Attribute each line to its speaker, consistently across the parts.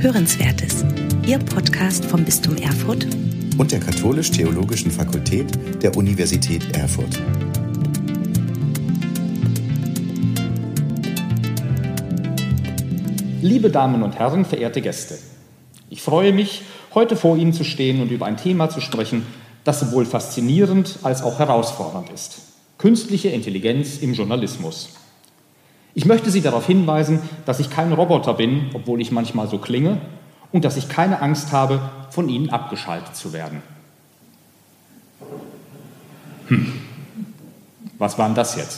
Speaker 1: Hörenswertes, Ihr Podcast vom Bistum Erfurt
Speaker 2: und der Katholisch-Theologischen Fakultät der Universität Erfurt.
Speaker 3: Liebe Damen und Herren, verehrte Gäste, ich freue mich, heute vor Ihnen zu stehen und über ein Thema zu sprechen, das sowohl faszinierend als auch herausfordernd ist: künstliche Intelligenz im Journalismus. Ich möchte Sie darauf hinweisen, dass ich kein Roboter bin, obwohl ich manchmal so klinge, und dass ich keine Angst habe, von Ihnen abgeschaltet zu werden. Was war denn das jetzt?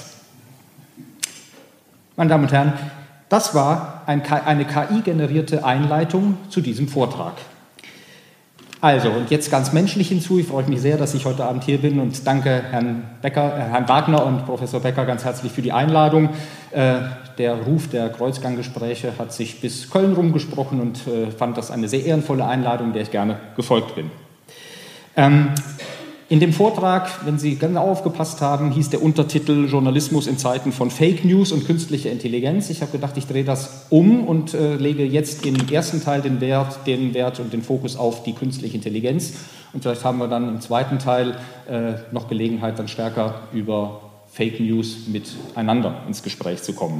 Speaker 3: Meine Damen und Herren, das war eine KI-generierte Einleitung zu diesem Vortrag. Also, und jetzt ganz menschlich hinzu, ich freue mich sehr, dass ich heute Abend hier bin und danke Herrn Wagner und Professor Becker ganz herzlich für die Einladung. Der Ruf der Kreuzganggespräche hat sich bis Köln rumgesprochen und fand das eine sehr ehrenvolle Einladung, der ich gerne gefolgt bin. In dem Vortrag, wenn Sie genau aufgepasst haben, hieß der Untertitel Journalismus in Zeiten von Fake News und künstlicher Intelligenz. Ich habe gedacht, ich drehe das um und lege jetzt im ersten Teil den Wert und den Fokus auf die künstliche Intelligenz. Und vielleicht haben wir dann im zweiten Teil noch Gelegenheit, dann stärker über Fake News miteinander ins Gespräch zu kommen.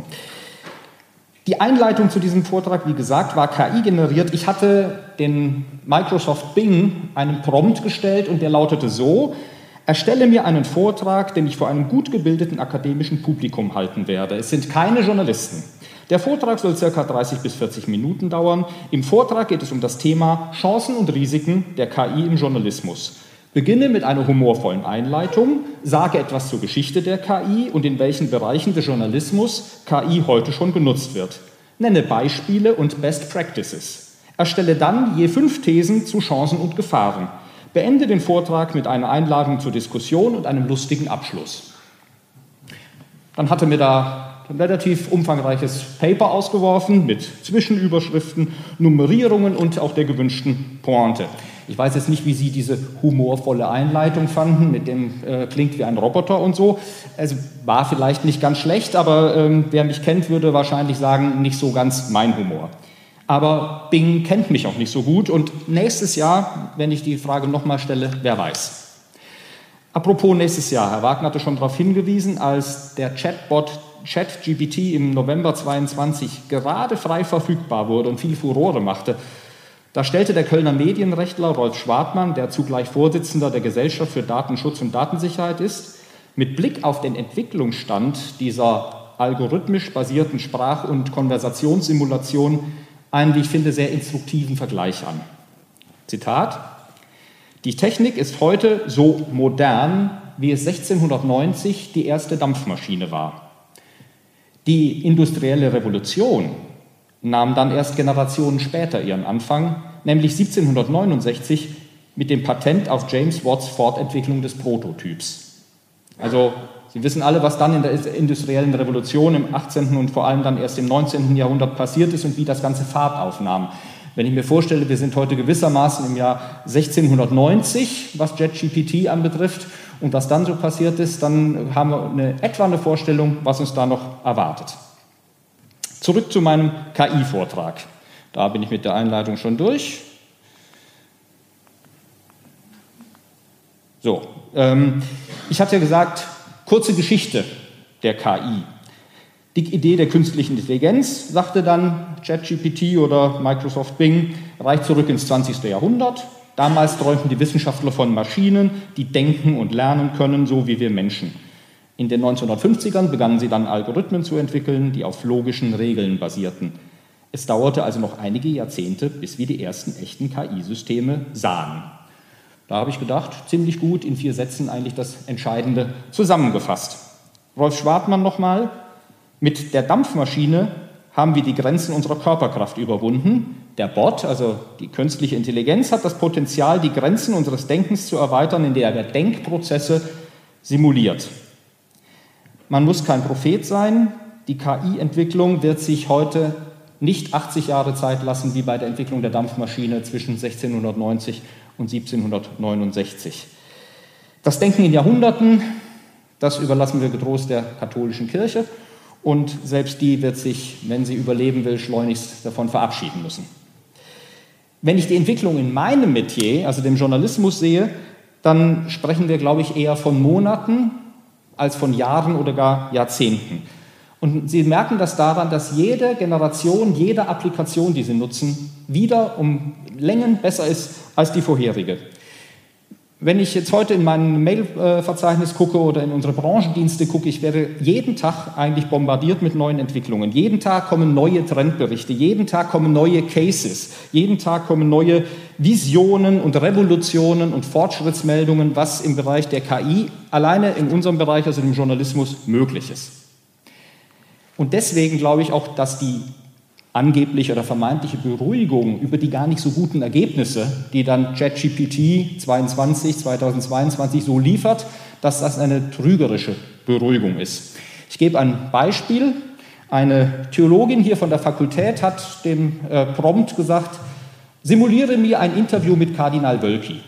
Speaker 3: Die Einleitung zu diesem Vortrag, wie gesagt, war KI generiert. Ich hatte den Microsoft Bing einen Prompt gestellt und der lautete so: Erstelle mir einen Vortrag, den ich vor einem gut gebildeten akademischen Publikum halten werde. Es sind keine Journalisten. Der Vortrag soll ca. 30 bis 40 Minuten dauern. Im Vortrag geht es um das Thema Chancen und Risiken der KI im Journalismus. Beginne mit einer humorvollen Einleitung, sage etwas zur Geschichte der KI und in welchen Bereichen des Journalismus KI heute schon genutzt wird. Nenne Beispiele und Best Practices. Erstelle dann je 5 Thesen zu Chancen und Gefahren. Beende den Vortrag mit einer Einladung zur Diskussion und einem lustigen Abschluss. Dann hatte mir da ein relativ umfangreiches Paper ausgeworfen mit Zwischenüberschriften, Nummerierungen und auch der gewünschten Pointe. Ich weiß jetzt nicht, wie Sie diese humorvolle Einleitung fanden, mit dem klingt wie ein Roboter und so. Also war vielleicht nicht ganz schlecht, aber wer mich kennt, würde wahrscheinlich sagen, nicht so ganz mein Humor. Aber Bing kennt mich auch nicht so gut und nächstes Jahr, wenn ich die Frage nochmal stelle, wer weiß. Apropos nächstes Jahr, Herr Wagner hatte schon darauf hingewiesen, als der Chatbot ChatGPT im November 2022 gerade frei verfügbar wurde und viel Furore machte, da stellte der Kölner Medienrechtler Rolf Schwartmann, der zugleich Vorsitzender der Gesellschaft für Datenschutz und Datensicherheit ist, mit Blick auf den Entwicklungsstand dieser algorithmisch basierten Sprach- und Konversationssimulation einen, wie ich finde, sehr instruktiven Vergleich an. Zitat: Die Technik ist heute so modern, wie es 1690 die erste Dampfmaschine war. Die industrielle Revolution nahm dann erst Generationen später ihren Anfang, nämlich 1769 mit dem Patent auf James Watts Fortentwicklung des Prototyps. Also Sie wissen alle, was dann in der industriellen Revolution im 18. und vor allem dann erst im 19. Jahrhundert passiert ist und wie das Ganze Fahrt aufnahm. Wenn ich mir vorstelle, wir sind heute gewissermaßen im Jahr 1690, was ChatGPT anbetrifft, und was dann so passiert ist, dann haben wir etwa eine Vorstellung, was uns da noch erwartet. Zurück zu meinem KI-Vortrag. Da bin ich mit der Einleitung schon durch. So, ich hatte ja gesagt, kurze Geschichte der KI. Die Idee der künstlichen Intelligenz, sagte dann ChatGPT oder Microsoft Bing, reicht zurück ins 20. Jahrhundert. Damals träumten die Wissenschaftler von Maschinen, die denken und lernen können, so wie wir Menschen. In den 1950ern begannen sie dann Algorithmen zu entwickeln, die auf logischen Regeln basierten. Es dauerte also noch einige Jahrzehnte, bis wir die ersten echten KI-Systeme sahen. Da habe ich gedacht, ziemlich gut, in 4 Sätzen eigentlich das Entscheidende zusammengefasst. Rolf Schwartmann nochmal: Mit der Dampfmaschine haben wir die Grenzen unserer Körperkraft überwunden. Der Bot, also die künstliche Intelligenz, hat das Potenzial, die Grenzen unseres Denkens zu erweitern, indem er Denkprozesse simuliert. Man muss kein Prophet sein. Die KI-Entwicklung wird sich heute nicht 80 Jahre Zeit lassen, wie bei der Entwicklung der Dampfmaschine zwischen 1690 und 1769. Das Denken in Jahrhunderten, das überlassen wir getrost der katholischen Kirche. Und selbst die wird sich, wenn sie überleben will, schleunigst davon verabschieden müssen. Wenn ich die Entwicklung in meinem Metier, also dem Journalismus, sehe, dann sprechen wir, glaube ich, eher von Monaten als von Jahren oder gar Jahrzehnten. Und Sie merken das daran, dass jede Generation, jede Applikation, die Sie nutzen, wieder um Längen besser ist als die vorherige. Wenn ich jetzt heute in mein Mailverzeichnis gucke oder in unsere Branchendienste gucke, ich werde jeden Tag eigentlich bombardiert mit neuen Entwicklungen. Jeden Tag kommen neue Trendberichte, jeden Tag kommen neue Cases, jeden Tag kommen neue Visionen und Revolutionen und Fortschrittsmeldungen, was im Bereich der KI alleine in unserem Bereich, also dem Journalismus, möglich ist. Und deswegen glaube ich auch, dass die angebliche oder vermeintliche Beruhigung über die gar nicht so guten Ergebnisse, die dann ChatGPT 2022 so liefert, dass das eine trügerische Beruhigung ist. Ich gebe ein Beispiel. Eine Theologin hier von der Fakultät hat dem Prompt gesagt, simuliere mir ein Interview mit Kardinal Wölki.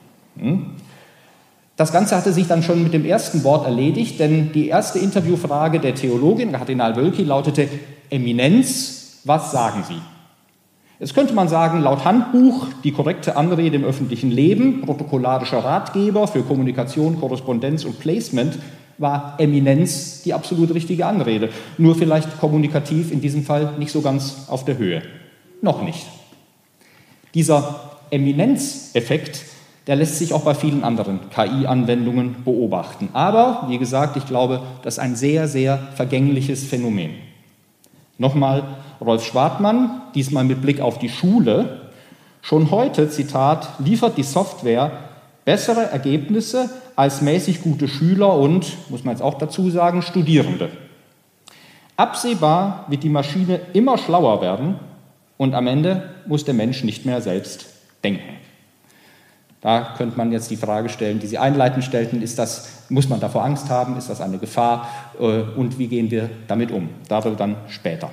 Speaker 3: Das Ganze hatte sich dann schon mit dem ersten Wort erledigt, denn die erste Interviewfrage der Theologin, Kardinal Wölki, lautete, Eminenz, was sagen Sie? Jetzt könnte man sagen, laut Handbuch die korrekte Anrede im öffentlichen Leben, protokollarischer Ratgeber für Kommunikation, Korrespondenz und Placement, war Eminenz die absolut richtige Anrede. Nur vielleicht kommunikativ in diesem Fall nicht so ganz auf der Höhe. Noch nicht. Dieser Eminenzeffekt, der lässt sich auch bei vielen anderen KI-Anwendungen beobachten. Aber, wie gesagt, ich glaube, das ist ein sehr, sehr vergängliches Phänomen. Nochmal Rolf Schwartmann, diesmal mit Blick auf die Schule. Schon heute, Zitat, liefert die Software bessere Ergebnisse als mäßig gute Schüler und, muss man jetzt auch dazu sagen, Studierende. Absehbar wird die Maschine immer schlauer werden und am Ende muss der Mensch nicht mehr selbst denken. Da könnte man jetzt die Frage stellen, die Sie einleitend stellten, muss man davor Angst haben, ist das eine Gefahr und wie gehen wir damit um? Darüber dann später.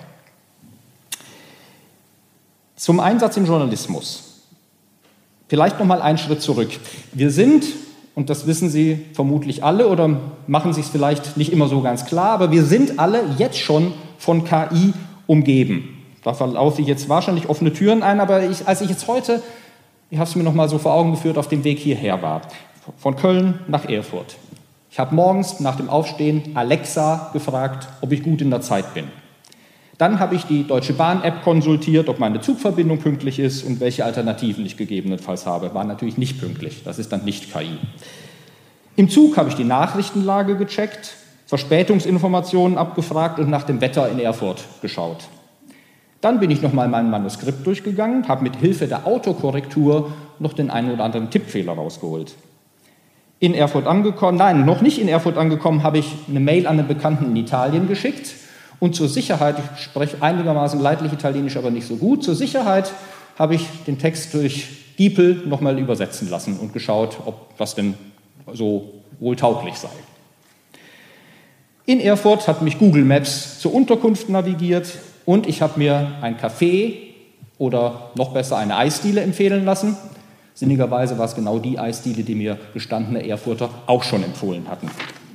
Speaker 3: Zum Einsatz im Journalismus. Vielleicht noch mal einen Schritt zurück. Wir sind, und das wissen Sie vermutlich alle oder machen Sie es vielleicht nicht immer so ganz klar, aber wir sind alle jetzt schon von KI umgeben. Da verlaufe ich jetzt wahrscheinlich offene Türen ein, aber als ich jetzt heute, ich habe es mir noch mal so vor Augen geführt, auf dem Weg hierher war, von Köln nach Erfurt. Ich habe morgens nach dem Aufstehen Alexa gefragt, ob ich gut in der Zeit bin. Dann habe ich die Deutsche Bahn-App konsultiert, ob meine Zugverbindung pünktlich ist und welche Alternativen ich gegebenenfalls habe. War natürlich nicht pünktlich, das ist dann nicht KI. Im Zug habe ich die Nachrichtenlage gecheckt, Verspätungsinformationen abgefragt und nach dem Wetter in Erfurt geschaut. Dann bin ich nochmal mein Manuskript durchgegangen, habe mit Hilfe der Autokorrektur noch den einen oder anderen Tippfehler rausgeholt. In Erfurt angekommen, nein, noch nicht in Erfurt angekommen, habe ich eine Mail an einen Bekannten in Italien geschickt. Und zur Sicherheit, ich spreche einigermaßen leidlich Italienisch, aber nicht so gut, zur Sicherheit habe ich den Text durch DeepL nochmal übersetzen lassen und geschaut, ob das denn so wohl tauglich sei. In Erfurt hat mich Google Maps zur Unterkunft navigiert und ich habe mir ein Café oder noch besser eine Eisdiele empfehlen lassen. Sinnigerweise war es genau die Eisdiele, die mir gestandene Erfurter auch schon empfohlen hatten.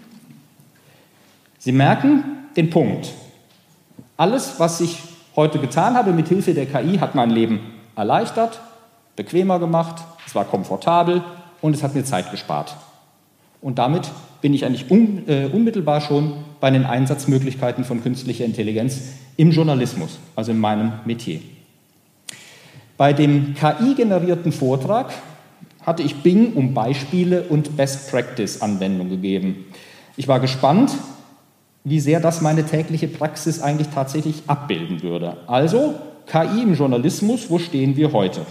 Speaker 3: Sie merken den Punkt. Alles, was ich heute getan habe mit Hilfe der KI, hat mein Leben erleichtert, bequemer gemacht, es war komfortabel und es hat mir Zeit gespart. Und damit bin ich eigentlich unmittelbar schon bei den Einsatzmöglichkeiten von künstlicher Intelligenz im Journalismus, also in meinem Metier. Bei dem KI-generierten Vortrag hatte ich Bing um Beispiele und Best-Practice-Anwendungen gegeben. Ich war gespannt, wie sehr das meine tägliche Praxis eigentlich tatsächlich abbilden würde. Also KI im Journalismus, wo stehen wir heute?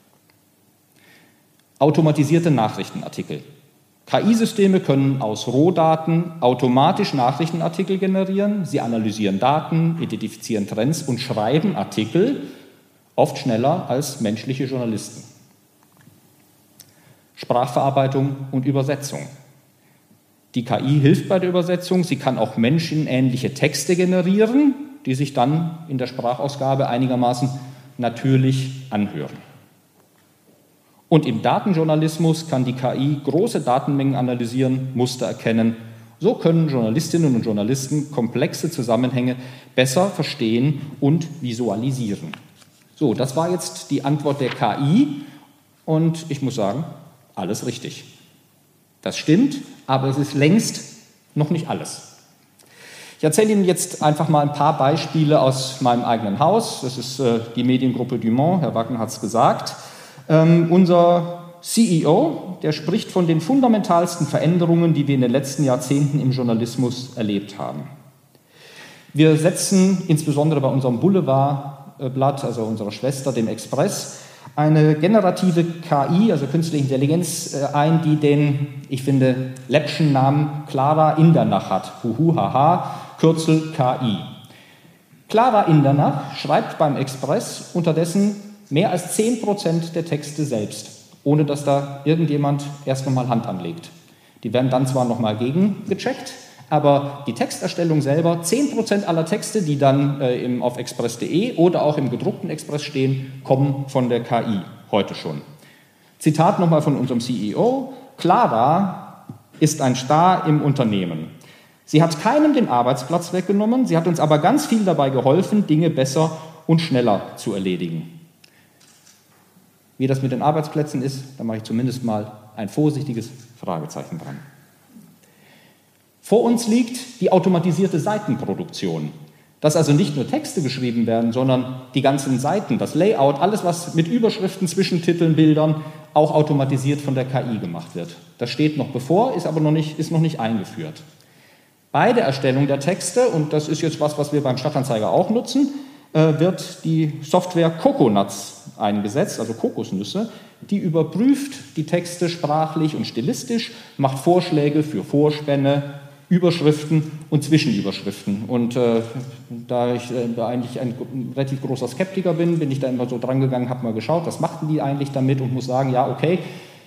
Speaker 3: Automatisierte Nachrichtenartikel. KI-Systeme können aus Rohdaten automatisch Nachrichtenartikel generieren. Sie analysieren Daten, identifizieren Trends und schreiben Artikel, oft schneller als menschliche Journalisten. Sprachverarbeitung und Übersetzung. Die KI hilft bei der Übersetzung, sie kann auch menschenähnliche Texte generieren, die sich dann in der Sprachausgabe einigermaßen natürlich anhören. Und im Datenjournalismus kann die KI große Datenmengen analysieren, Muster erkennen. So können Journalistinnen und Journalisten komplexe Zusammenhänge besser verstehen und visualisieren. So, das war jetzt die Antwort der KI und ich muss sagen, alles richtig. Das stimmt, aber es ist längst noch nicht alles. Ich erzähle Ihnen jetzt einfach mal ein paar Beispiele aus meinem eigenen Haus. Das ist die Mediengruppe Dumont, Herr Wacken hat es gesagt. Unser CEO, der spricht von den fundamentalsten Veränderungen, die wir in den letzten Jahrzehnten im Journalismus erlebt haben. Wir setzen insbesondere bei unserem Boulevardblatt, also unserer Schwester, dem Express, eine generative KI, also künstliche Intelligenz, ein, die den, ich finde, läppschen Namen Clara Indernach hat. Huhu, haha, Kürzel KI. Clara Indernach schreibt beim Express unterdessen mehr als 10% der Texte selbst, ohne dass da irgendjemand erst nochmal Hand anlegt. Die werden dann zwar nochmal gegengecheckt, aber die Texterstellung selber, 10% aller Texte, die dann auf express.de oder auch im gedruckten Express stehen, kommen von der KI, heute schon. Zitat nochmal von unserem CEO: Clara ist ein Star im Unternehmen. Sie hat keinem den Arbeitsplatz weggenommen, sie hat uns aber ganz viel dabei geholfen, Dinge besser und schneller zu erledigen. Wie das mit den Arbeitsplätzen ist, da mache ich zumindest mal ein vorsichtiges Fragezeichen dran. Vor uns liegt die automatisierte Seitenproduktion. Dass also nicht nur Texte geschrieben werden, sondern die ganzen Seiten, das Layout, alles was mit Überschriften, Zwischentiteln, Bildern auch automatisiert von der KI gemacht wird. Das steht noch bevor, ist aber noch nicht eingeführt. Bei der Erstellung der Texte, und das ist jetzt was wir beim Stadtanzeiger auch nutzen, wird die Software Coconuts eingesetzt, also Kokosnüsse, die überprüft die Texte sprachlich und stilistisch, macht Vorschläge für Vorspänne, Überschriften und Zwischenüberschriften. Und da ich eigentlich ein relativ großer Skeptiker bin ich da immer so dran gegangen, habe mal geschaut, was machten die eigentlich damit und muss sagen, ja, okay,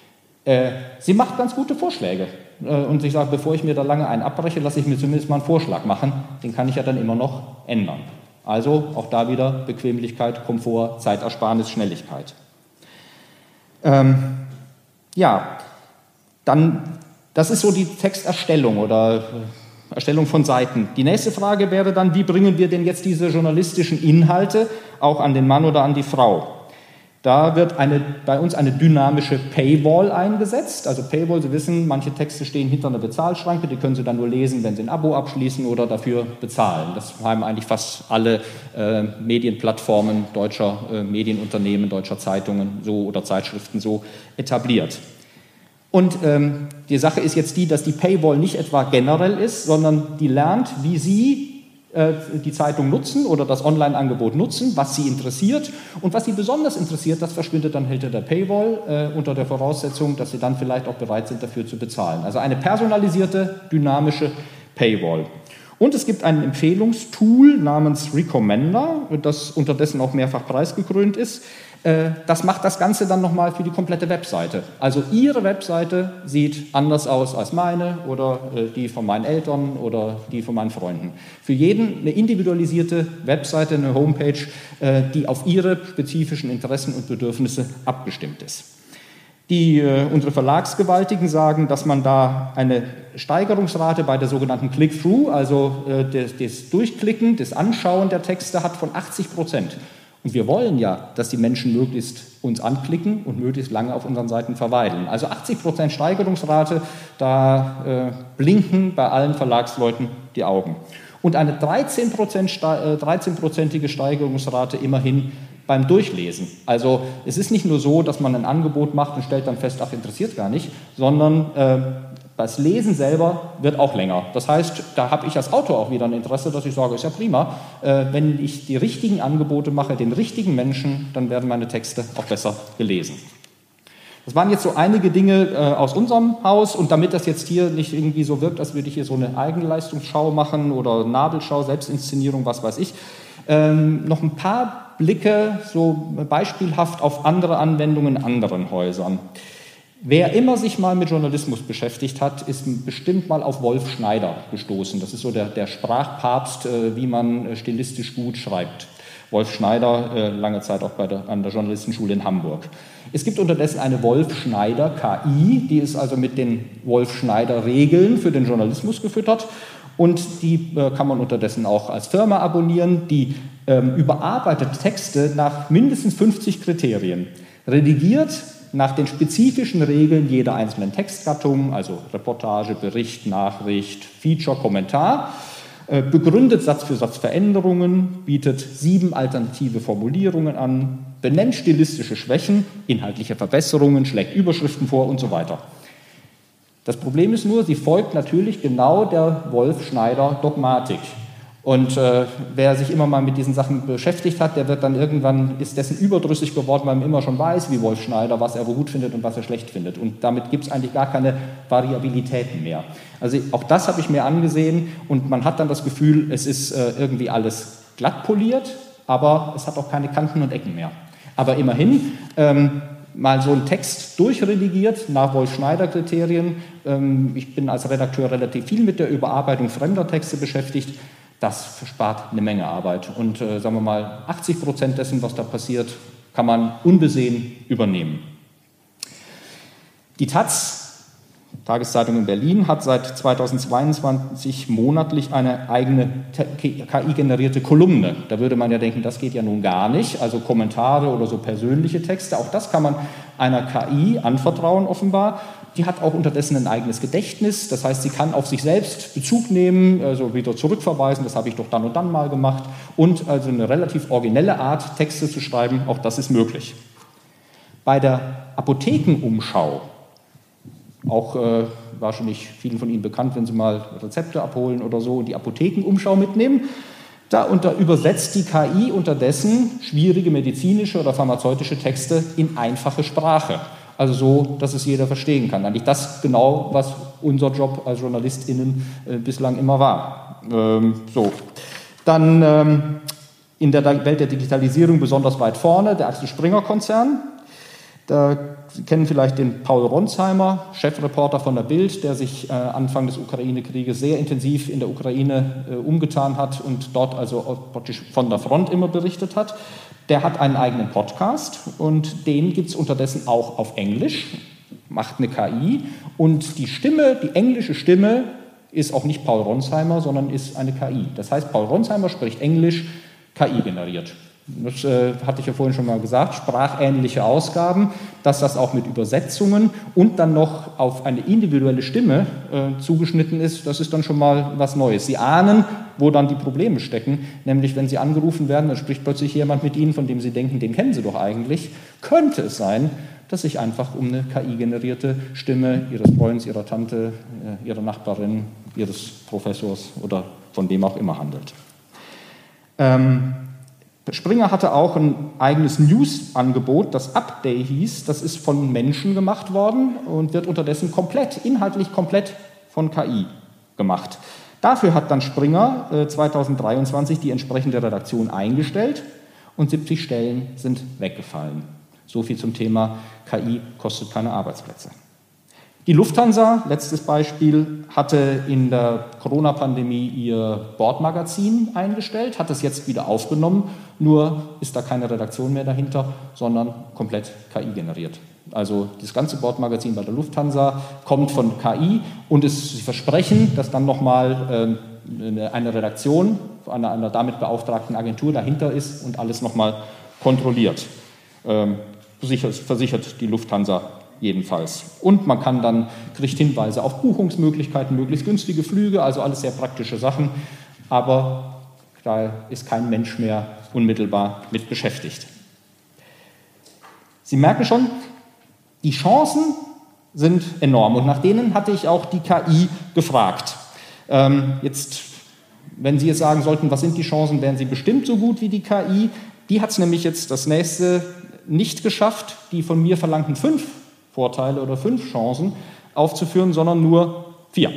Speaker 3: sie macht ganz gute Vorschläge. Und ich sage, bevor ich mir da lange einen abbreche, lasse ich mir zumindest mal einen Vorschlag machen, den kann ich ja dann immer noch ändern. Also auch da wieder Bequemlichkeit, Komfort, Zeitersparnis, Schnelligkeit. Das ist so die Texterstellung oder Erstellung von Seiten. Die nächste Frage wäre dann, wie bringen wir denn jetzt diese journalistischen Inhalte auch an den Mann oder an die Frau? Da wird bei uns eine dynamische Paywall eingesetzt. Also Paywall, Sie wissen, manche Texte stehen hinter einer Bezahlschranke, die können Sie dann nur lesen, wenn Sie ein Abo abschließen oder dafür bezahlen. Das haben eigentlich fast alle Medienplattformen deutscher Medienunternehmen, deutscher Zeitungen so oder Zeitschriften so etabliert. Und die Sache ist jetzt die, dass die Paywall nicht etwa generell ist, sondern die lernt, wie Sie die Zeitung nutzen oder das Online-Angebot nutzen, was Sie interessiert. Und was Sie besonders interessiert, das verschwindet dann hinter der Paywall unter der Voraussetzung, dass Sie dann vielleicht auch bereit sind, dafür zu bezahlen. Also eine personalisierte, dynamische Paywall. Und es gibt ein Empfehlungstool namens Recommender, das unterdessen auch mehrfach preisgekrönt ist. Das macht das Ganze dann nochmal für die komplette Webseite. Also Ihre Webseite sieht anders aus als meine oder die von meinen Eltern oder die von meinen Freunden. Für jeden eine individualisierte Webseite, eine Homepage, die auf Ihre spezifischen Interessen und Bedürfnisse abgestimmt ist. Unsere Verlagsgewaltigen sagen, dass man da eine Steigerungsrate bei der sogenannten Click-Through, also das Durchklicken, das Anschauen der Texte hat von 80%. Und wir wollen ja, dass die Menschen möglichst uns anklicken und möglichst lange auf unseren Seiten verweilen. Also 80% Steigerungsrate, da blinken bei allen Verlagsleuten die Augen. Und eine 13%ige Steigerungsrate immerhin beim Durchlesen. Also es ist nicht nur so, dass man ein Angebot macht und stellt dann fest, ach, interessiert gar nicht, sondern das Lesen selber wird auch länger. Das heißt, da habe ich als Autor auch wieder ein Interesse, dass ich sage, ist ja prima, wenn ich die richtigen Angebote mache, den richtigen Menschen, dann werden meine Texte auch besser gelesen. Das waren jetzt so einige Dinge aus unserem Haus und damit das jetzt hier nicht irgendwie so wirkt, als würde ich hier so eine Eigenleistungsschau machen oder Nabelschau, Selbstinszenierung, was weiß ich, noch ein paar Blicke so beispielhaft auf andere Anwendungen in anderen Häusern. Wer immer sich mal mit Journalismus beschäftigt hat, ist bestimmt mal auf Wolf Schneider gestoßen. Das ist so der Sprachpapst, wie man stilistisch gut schreibt. Wolf Schneider, lange Zeit auch an der Journalistenschule in Hamburg. Es gibt unterdessen eine Wolf Schneider KI, die ist also mit den Wolf Schneider Regeln für den Journalismus gefüttert. und die kann man unterdessen auch als Firma abonnieren. Die überarbeitet Texte nach mindestens 50 Kriterien, redigiert nach den spezifischen Regeln jeder einzelnen Textgattung, also Reportage, Bericht, Nachricht, Feature, Kommentar, begründet Satz für Satz Veränderungen, bietet 7 alternative Formulierungen an, benennt stilistische Schwächen, inhaltliche Verbesserungen, schlägt Überschriften vor und so weiter. Das Problem ist nur, sie folgt natürlich genau der Wolf-Schneider-Dogmatik. Und wer sich immer mal mit diesen Sachen beschäftigt hat, der wird dann irgendwann, ist dessen überdrüssig geworden, weil man immer schon weiß, wie Wolf Schneider, was er gut findet und was er schlecht findet. Und damit gibt es eigentlich gar keine Variabilitäten mehr. Also auch das habe ich mir angesehen und man hat dann das Gefühl, es ist irgendwie alles glatt poliert, aber es hat auch keine Kanten und Ecken mehr. Aber immerhin, mal so einen Text durchredigiert nach Wolf-Schneider-Kriterien. Ich bin als Redakteur relativ viel mit der Überarbeitung fremder Texte beschäftigt. Das verspart eine Menge Arbeit. Und sagen wir mal, 80% dessen, was da passiert, kann man unbesehen übernehmen. Die Taz, Tageszeitung in Berlin, hat seit 2022 monatlich eine eigene KI-generierte Kolumne. Da würde man ja denken, das geht ja nun gar nicht. Also Kommentare oder so persönliche Texte, auch das kann man einer KI anvertrauen offenbar. Die hat auch unterdessen ein eigenes Gedächtnis, das heißt, sie kann auf sich selbst Bezug nehmen, also wieder zurückverweisen, das habe ich doch dann und dann mal gemacht, und also eine relativ originelle Art, Texte zu schreiben, auch das ist möglich. Bei der Apothekenumschau, auch wahrscheinlich vielen von Ihnen bekannt, wenn Sie mal Rezepte abholen oder so und die Apothekenumschau mitnehmen, da übersetzt die KI unterdessen schwierige medizinische oder pharmazeutische Texte in einfache Sprache. Also so, dass es jeder verstehen kann. Eigentlich das genau, was unser Job als JournalistInnen bislang immer war. Dann in der Welt der Digitalisierung besonders weit vorne, der Axel Springer Konzern. Da Sie kennen vielleicht den Paul Ronsheimer, Chefreporter von der Bild, der sich Anfang des Ukraine-Krieges sehr intensiv in der Ukraine umgetan hat und dort also praktisch von der Front immer berichtet hat. Der hat einen eigenen Podcast und den gibt es unterdessen auch auf Englisch, macht eine KI und die Stimme, die englische Stimme ist auch nicht Paul Ronsheimer, sondern ist eine KI. Das heißt, Paul Ronsheimer spricht Englisch, KI generiert. Das hatte ich ja vorhin schon mal gesagt, sprachähnliche Ausgaben, dass das auch mit Übersetzungen und dann noch auf eine individuelle Stimme zugeschnitten ist, das ist dann schon mal was Neues. Sie ahnen, wo dann die Probleme stecken, nämlich wenn Sie angerufen werden, dann spricht plötzlich jemand mit Ihnen, von dem Sie denken, den kennen Sie doch eigentlich, könnte es sein, dass sich einfach um eine KI-generierte Stimme Ihres Freundes, Ihrer Tante, Ihrer Nachbarin, Ihres Professors oder von wem auch immer handelt. Springer hatte auch ein eigenes News-Angebot, das Update hieß. Das ist von Menschen gemacht worden und wird unterdessen inhaltlich komplett von KI gemacht. Dafür hat dann Springer 2023 die entsprechende Redaktion eingestellt und 70 Stellen sind weggefallen. So viel zum Thema KI kostet keine Arbeitsplätze. Die Lufthansa, letztes Beispiel, hatte in der Corona-Pandemie ihr Bordmagazin eingestellt, hat es jetzt wieder aufgenommen, nur ist da keine Redaktion mehr dahinter, sondern komplett KI generiert. Also das ganze Bordmagazin bei der Lufthansa kommt von KI und sie versprechen, dass dann nochmal eine Redaktion einer damit beauftragten Agentur dahinter ist und alles nochmal kontrolliert. Versichert die Lufthansa jedenfalls. Und man kriegt Hinweise auf Buchungsmöglichkeiten, möglichst günstige Flüge, also alles sehr praktische Sachen, aber da ist kein Mensch mehr unmittelbar mit beschäftigt. Sie merken schon, die Chancen sind enorm und nach denen hatte ich auch die KI gefragt. Jetzt, wenn Sie jetzt sagen sollten, was sind die Chancen, wären sie bestimmt so gut wie die KI. Die hat es nämlich jetzt das nächste nicht geschafft, die von mir verlangten 5 Vorteile oder 5 Chancen aufzuführen, sondern nur 4.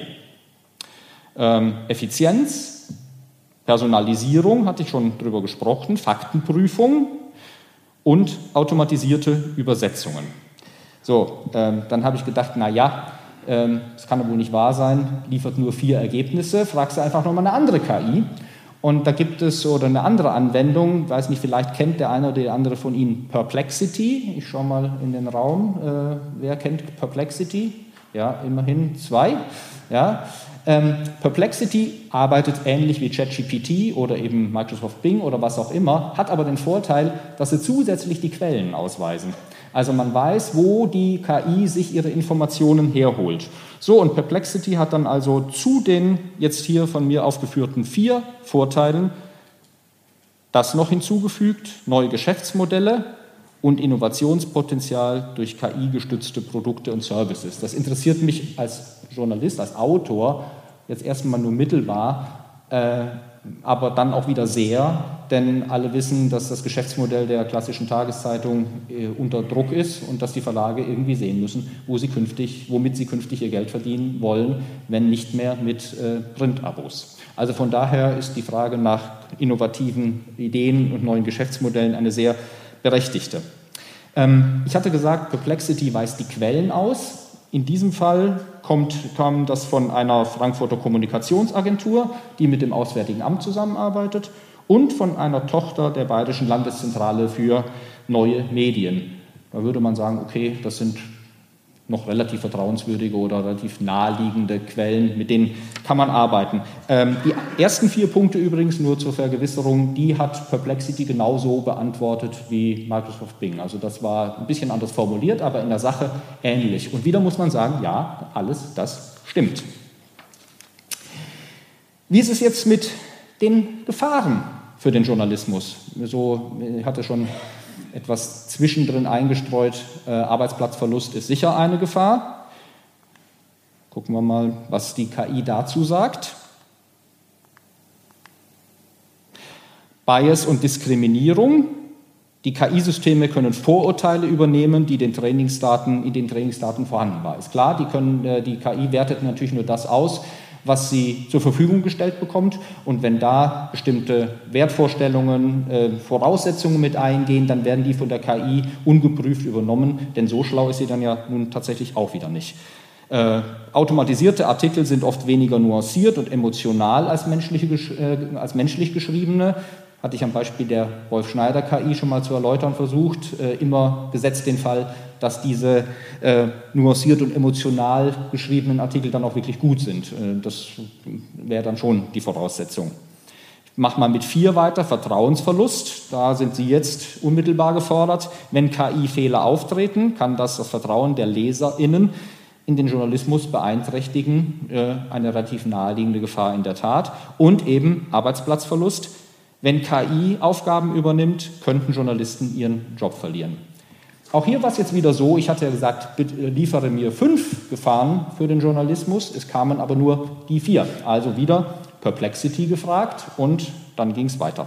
Speaker 3: Effizienz, Personalisierung, hatte ich schon drüber gesprochen, Faktenprüfung und automatisierte Übersetzungen. So, dann habe ich gedacht, das kann doch wohl nicht wahr sein, liefert nur 4 Ergebnisse, fragst du einfach nochmal eine andere KI. Und da gibt es oder eine andere Anwendung, weiß nicht, vielleicht kennt der eine oder die andere von Ihnen Perplexity. Ich schaue mal in den Raum, wer kennt Perplexity? Ja, immerhin 2. Ja. Perplexity arbeitet ähnlich wie ChatGPT oder eben Microsoft Bing oder was auch immer, hat aber den Vorteil, dass sie zusätzlich die Quellen ausweisen. Also man weiß, wo die KI sich ihre Informationen herholt. So, und Perplexity hat dann also zu den jetzt hier von mir aufgeführten 4 Vorteilen das noch hinzugefügt, neue Geschäftsmodelle und Innovationspotenzial durch KI-gestützte Produkte und Services. Das interessiert mich als Journalist, als Autor jetzt erstmal nur mittelbar, aber dann auch wieder sehr, denn alle wissen, dass das Geschäftsmodell der klassischen Tageszeitung unter Druck ist und dass die Verlage irgendwie sehen müssen, womit sie künftig ihr Geld verdienen wollen, wenn nicht mehr mit Print-Abos. Also von daher ist die Frage nach innovativen Ideen und neuen Geschäftsmodellen eine sehr berechtigte. Ich hatte gesagt, Perplexity weist die Quellen aus. In diesem Fall kam das von einer Frankfurter Kommunikationsagentur, die mit dem Auswärtigen Amt zusammenarbeitet, und von einer Tochter der Bayerischen Landeszentrale für neue Medien. Da würde man sagen, okay, das sind noch relativ vertrauenswürdige oder relativ naheliegende Quellen, mit denen kann man arbeiten. Die ersten 4 Punkte übrigens, nur zur Vergewisserung, die hat Perplexity genauso beantwortet wie Microsoft Bing. Also das war ein bisschen anders formuliert, aber in der Sache ähnlich. Und wieder muss man sagen, ja, alles das stimmt. Wie ist es jetzt mit den Gefahren für den Journalismus? Ich hatte schon etwas zwischendrin eingestreut, Arbeitsplatzverlust ist sicher eine Gefahr. Gucken wir mal, was die KI dazu sagt. Bias und Diskriminierung. Die KI-Systeme können Vorurteile übernehmen, die in den Trainingsdaten vorhanden waren. Ist klar, die KI wertet natürlich nur das aus, was sie zur Verfügung gestellt bekommt. Und wenn da bestimmte Wertvorstellungen, Voraussetzungen mit eingehen, dann werden die von der KI ungeprüft übernommen, denn so schlau ist sie dann ja nun tatsächlich auch wieder nicht. Automatisierte Artikel sind oft weniger nuanciert und emotional als menschlich geschriebene. Hatte ich am Beispiel der Wolf-Schneider-KI schon mal zu erläutern versucht, immer gesetzt den Fall, dass diese nuanciert und emotional geschriebenen Artikel dann auch wirklich gut sind. Das wäre dann schon die Voraussetzung. Ich mache mal mit 4 weiter, Vertrauensverlust. Da sind Sie jetzt unmittelbar gefordert. Wenn KI-Fehler auftreten, kann das Vertrauen der LeserInnen in den Journalismus beeinträchtigen. Eine relativ naheliegende Gefahr in der Tat. Und eben Arbeitsplatzverlust. Wenn KI Aufgaben übernimmt, könnten Journalisten ihren Job verlieren. Auch hier war es jetzt wieder so, ich hatte ja gesagt, bitte liefere mir 5 Gefahren für den Journalismus, es kamen aber nur die 4. Also wieder Perplexity gefragt und dann ging es weiter.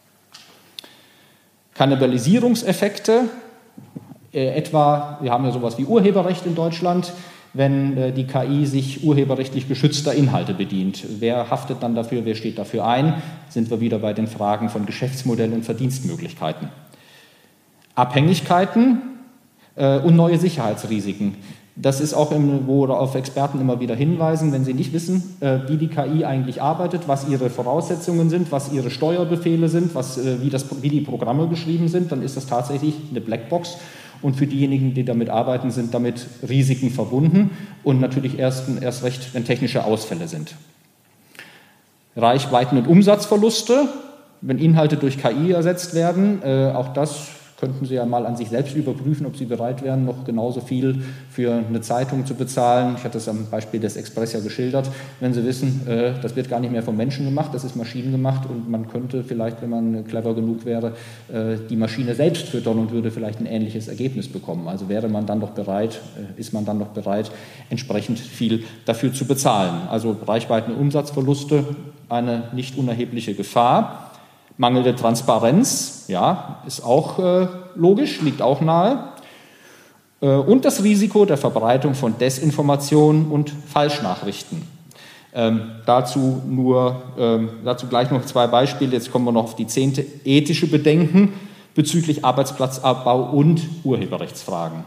Speaker 3: Kannibalisierungseffekte, etwa, wir haben ja sowas wie Urheberrecht in Deutschland, wenn die KI sich urheberrechtlich geschützter Inhalte bedient. Wer haftet dann dafür, wer steht dafür ein? Sind wir wieder bei den Fragen von Geschäftsmodellen und Verdienstmöglichkeiten. Abhängigkeiten und neue Sicherheitsrisiken. Das ist auch, worauf Experten immer wieder hinweisen, wenn sie nicht wissen, wie die KI eigentlich arbeitet, was ihre Voraussetzungen sind, was ihre Steuerbefehle sind, wie die Programme geschrieben sind, dann ist das tatsächlich eine Blackbox. Und für diejenigen, die damit arbeiten, sind damit Risiken verbunden und natürlich erst recht, wenn technische Ausfälle sind. Reichweiten- und Umsatzverluste, wenn Inhalte durch KI ersetzt werden, auch das könnten Sie ja mal an sich selbst überprüfen, ob Sie bereit wären, noch genauso viel für eine Zeitung zu bezahlen. Ich hatte es am Beispiel des Express ja geschildert. Wenn Sie wissen, das wird gar nicht mehr vom Menschen gemacht, das ist maschinengemacht und man könnte vielleicht, wenn man clever genug wäre, die Maschine selbst füttern und würde vielleicht ein ähnliches Ergebnis bekommen. Also ist man dann noch bereit, entsprechend viel dafür zu bezahlen. Also Reichweiten- und Umsatzverluste, eine nicht unerhebliche Gefahr. Mangelnde Transparenz, ja, ist auch logisch, liegt auch nahe. Und das Risiko der Verbreitung von Desinformation und Falschnachrichten. Dazu gleich noch 2 Beispiele. Jetzt kommen wir noch auf die 10. ethische Bedenken bezüglich Arbeitsplatzabbau und Urheberrechtsfragen.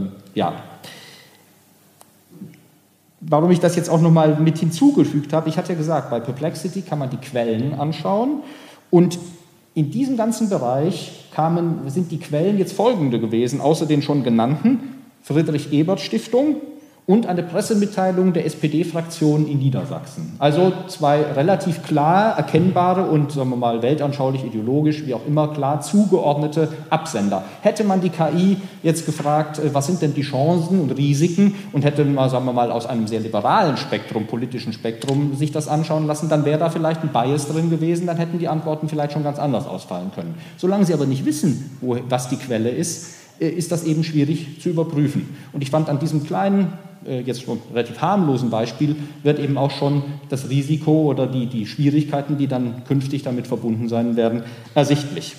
Speaker 3: Warum ich das jetzt auch noch mal mit hinzugefügt habe, ich hatte ja gesagt, bei Perplexity kann man die Quellen anschauen. Und in diesem ganzen Bereich sind die Quellen jetzt folgende gewesen, außer den schon genannten: Friedrich-Ebert-Stiftung und eine Pressemitteilung der SPD-Fraktion in Niedersachsen. Also zwei relativ klar erkennbare und, sagen wir mal, weltanschaulich, ideologisch, wie auch immer, klar zugeordnete Absender. Hätte man die KI jetzt gefragt, was sind denn die Chancen und Risiken, und hätte man, sagen wir mal, aus einem sehr liberalen Spektrum, politischen Spektrum, sich das anschauen lassen, dann wäre da vielleicht ein Bias drin gewesen, dann hätten die Antworten vielleicht schon ganz anders ausfallen können. Solange sie aber nicht wissen, was die Quelle ist das eben schwierig zu überprüfen. Und ich fand, an diesem kleinen, jetzt schon relativ harmlosen Beispiel wird eben auch schon das Risiko oder die Schwierigkeiten, die dann künftig damit verbunden sein werden, ersichtlich.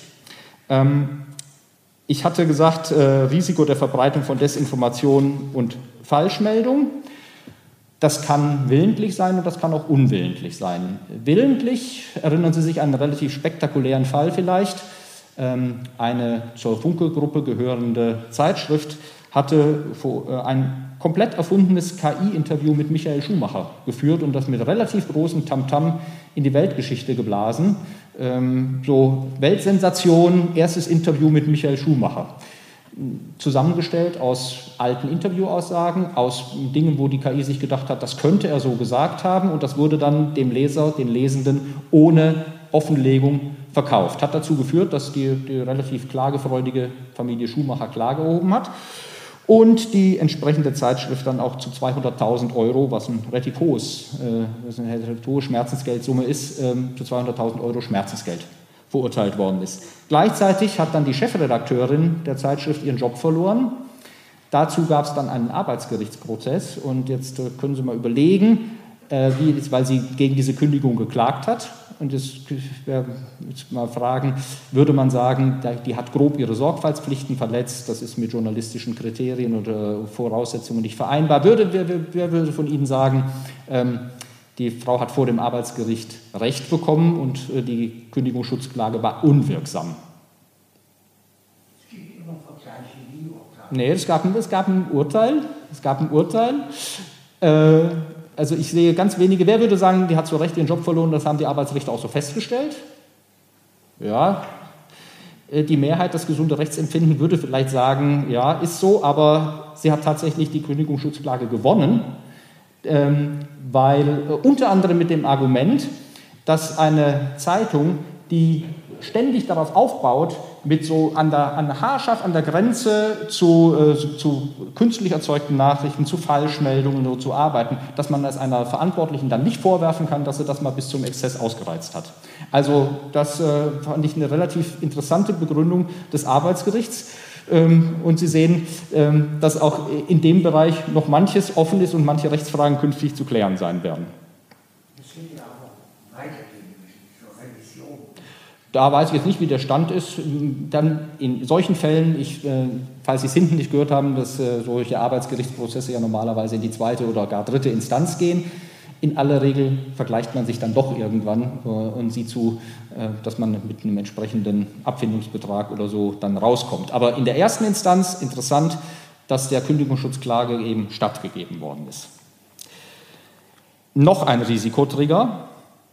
Speaker 3: Ich hatte gesagt, Risiko der Verbreitung von Desinformation und Falschmeldung. Das kann willentlich sein und das kann auch unwillentlich sein. Willentlich, erinnern Sie sich an einen relativ spektakulären Fall vielleicht, eine zur Funke-Gruppe gehörende Zeitschrift hatte ein komplett erfundenes KI-Interview mit Michael Schumacher geführt und das mit relativ großem Tamtam in die Weltgeschichte geblasen. So Weltsensation, erstes Interview mit Michael Schumacher. Zusammengestellt aus alten Interviewaussagen, aus Dingen, wo die KI sich gedacht hat, das könnte er so gesagt haben, und das wurde dann dem Leser, den Lesenden ohne Offenlegung verkauft. Hat dazu geführt, dass die relativ klagefreudige Familie Schumacher Klage erhoben hat und die entsprechende Zeitschrift dann auch zu 200.000 €, was eine relativ hohe Schmerzensgeldsumme ist, zu 200.000 € Schmerzensgeld verurteilt worden ist. Gleichzeitig hat dann die Chefredakteurin der Zeitschrift ihren Job verloren. Dazu gab es dann einen Arbeitsgerichtsprozess, und jetzt können Sie mal überlegen, weil sie gegen diese Kündigung geklagt hat. Und jetzt mal fragen, würde man sagen, die hat grob ihre Sorgfaltspflichten verletzt, das ist mit journalistischen Kriterien oder Voraussetzungen nicht vereinbar. Wer würde von Ihnen sagen, die Frau hat vor dem Arbeitsgericht Recht bekommen und die Kündigungsschutzklage war unwirksam? Es gibt immer Vergleiche wie Urteile. Nee, es gab ein Urteil. Also ich sehe ganz wenige. Wer würde sagen, die hat zu Recht ihren Job verloren, das haben die Arbeitsrichter auch so festgestellt? Ja, die Mehrheit, das gesunde Rechtsempfinden, würde vielleicht sagen, ja, ist so, aber sie hat tatsächlich die Kündigungsschutzklage gewonnen, weil unter anderem mit dem Argument, dass eine Zeitung, die ständig darauf aufbaut, mit so an der Haarschaft, an der Grenze zu künstlich erzeugten Nachrichten, zu Falschmeldungen oder zu arbeiten, dass man es einer Verantwortlichen dann nicht vorwerfen kann, dass sie das mal bis zum Exzess ausgereizt hat. Also das fand ich eine relativ interessante Begründung des Arbeitsgerichts. Und Sie sehen, dass auch in dem Bereich noch manches offen ist und manche Rechtsfragen künftig zu klären sein werden. Da weiß ich jetzt nicht, wie der Stand ist. Dann in solchen Fällen, falls Sie es hinten nicht gehört haben, dass solche Arbeitsgerichtsprozesse ja normalerweise in die zweite oder gar dritte Instanz gehen. In aller Regel vergleicht man sich dann doch irgendwann und sieht zu, dass man mit einem entsprechenden Abfindungsbetrag oder so dann rauskommt. Aber in der ersten Instanz interessant, dass der Kündigungsschutzklage eben stattgegeben worden ist. Noch ein Risikotrigger,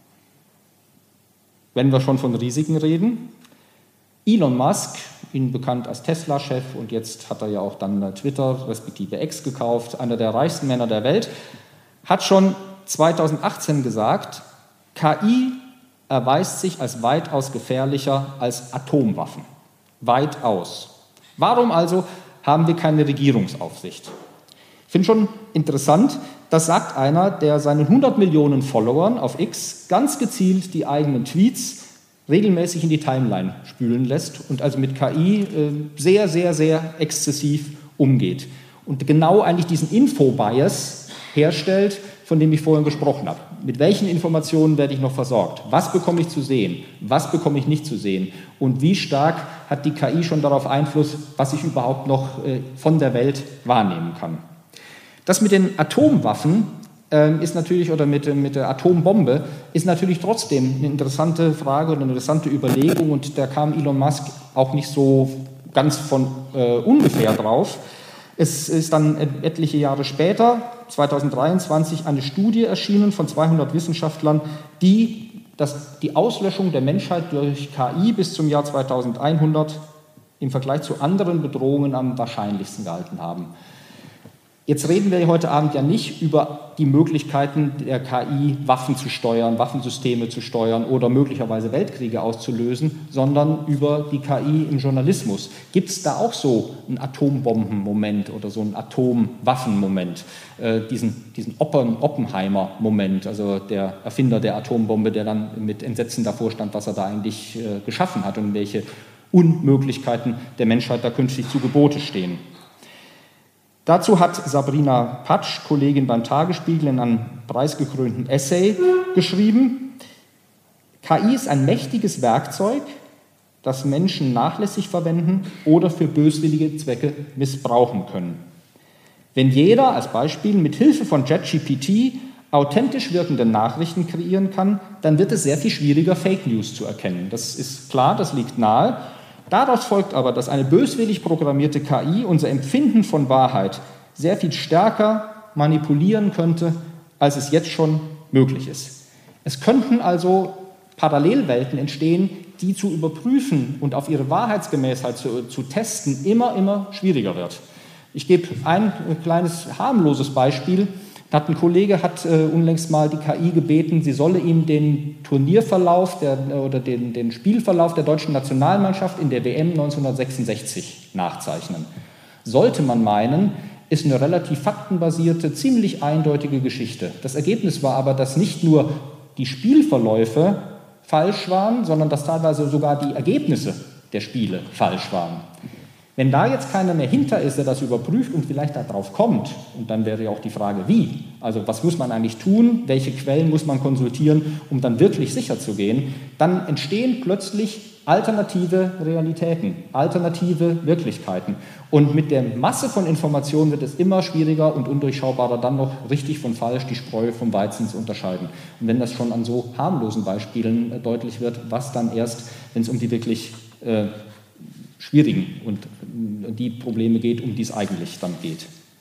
Speaker 3: wenn wir schon von Risiken reden. Elon Musk, Ihnen bekannt als Tesla-Chef, und jetzt hat er ja auch dann Twitter respektive X gekauft, einer der reichsten Männer der Welt, hat schon 2018 gesagt, KI erweist sich als weitaus gefährlicher als Atomwaffen. Weitaus. Warum also haben wir keine Regierungsaufsicht? Ich finde schon interessant, das sagt einer, der seinen 100 Millionen Followern auf X ganz gezielt die eigenen Tweets regelmäßig in die Timeline spülen lässt und also mit KI sehr, sehr, sehr exzessiv umgeht. Und genau eigentlich diesen Info-Bias herstellt, von dem ich vorhin gesprochen habe. Mit welchen Informationen werde ich noch versorgt? Was bekomme ich zu sehen? Was bekomme ich nicht zu sehen? Und wie stark hat die KI schon darauf Einfluss, was ich überhaupt noch von der Welt wahrnehmen kann? Das mit den Atomwaffen ist natürlich, oder mit der Atombombe, ist natürlich trotzdem eine interessante Frage und eine interessante Überlegung, und da kam Elon Musk auch nicht so ganz von ungefähr drauf. Es ist dann etliche Jahre später, 2023, eine Studie erschienen von 200 Wissenschaftlern, die die Auslöschung der Menschheit durch KI bis zum Jahr 2100 im Vergleich zu anderen Bedrohungen am wahrscheinlichsten gehalten haben. Jetzt reden wir heute Abend ja nicht über die Möglichkeiten der KI, Waffen zu steuern, Waffensysteme zu steuern oder möglicherweise Weltkriege auszulösen, sondern über die KI im Journalismus. Gibt es da auch so einen Atombomben-Moment oder so einen Atomwaffen-Moment, diesen Oppenheimer-Moment, also der Erfinder der Atombombe, der dann mit Entsetzen davor stand, was er da eigentlich geschaffen hat und welche Unmöglichkeiten der Menschheit da künftig zu Gebote stehen. Dazu hat Sabrina Patsch, Kollegin beim Tagesspiegel, in einem preisgekrönten Essay geschrieben: KI ist ein mächtiges Werkzeug, das Menschen nachlässig verwenden oder für böswillige Zwecke missbrauchen können. Wenn jeder als Beispiel mit Hilfe von ChatGPT authentisch wirkende Nachrichten kreieren kann, dann wird es sehr viel schwieriger, Fake News zu erkennen. Das ist klar, das liegt nahe. Daraus folgt aber, dass eine böswillig programmierte KI unser Empfinden von Wahrheit sehr viel stärker manipulieren könnte, als es jetzt schon möglich ist. Es könnten also Parallelwelten entstehen, die zu überprüfen und auf ihre Wahrheitsgemäßheit zu testen immer schwieriger wird. Ich gebe ein kleines harmloses Beispiel. Ein Kollege hat unlängst mal die KI gebeten, sie solle ihm den Turnierverlauf oder den Spielverlauf der deutschen Nationalmannschaft in der WM 1966 nachzeichnen. Sollte man meinen, ist eine relativ faktenbasierte, ziemlich eindeutige Geschichte. Das Ergebnis war aber, dass nicht nur die Spielverläufe falsch waren, sondern dass teilweise sogar die Ergebnisse der Spiele falsch waren. Wenn da jetzt keiner mehr hinter ist, der das überprüft und vielleicht darauf kommt, und dann wäre ja auch die Frage, wie, also was muss man eigentlich tun, welche Quellen muss man konsultieren, um dann wirklich sicher zu gehen, dann entstehen plötzlich alternative Realitäten, alternative Wirklichkeiten. Und mit der Masse von Informationen wird es immer schwieriger und undurchschaubarer, dann noch richtig von falsch, die Spreu vom Weizen zu unterscheiden. Und wenn das schon an so harmlosen Beispielen deutlich wird, was dann erst, wenn es um die wirklich schwierigen und die Probleme geht, um die es eigentlich dann geht.